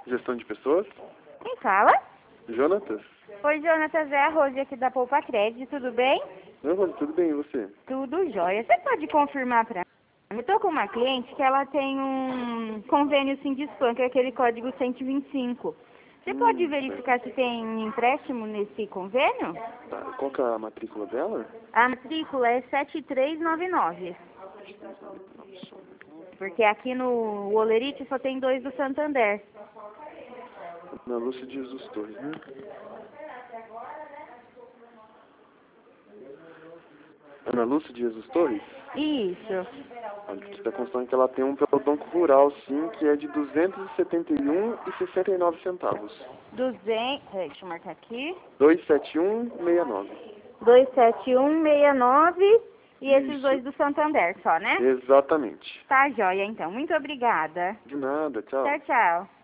Gestão de pessoas? Quem fala? Jonatas? Oi, Jonatas, é a Rose aqui da Poupa Crédito, tudo bem? Oi, Rose, tudo bem, e você? Tudo jóia. Você pode confirmar pra mim? Eu tô com uma cliente que ela tem um convênio Sindispan, que é aquele código 125. Você pode verificar se tem empréstimo nesse convênio? Tá, qual que é a matrícula dela? A matrícula é 7399. Porque aqui no Olerite só tem 2 do Santander. Ana Lúcia de Jesus Torres, né? Ana Lúcia de Jesus Torres? Isso. Olha, aqui está constando que ela tem um pelo Banco Rural, sim, que é de R$ 271,69. 200, deixa eu marcar aqui. 271,69. 27169 e esses Isso. 2 do Santander só, né? Exatamente. Tá jóia, então. Muito obrigada. De nada, tchau. Tchau, tchau.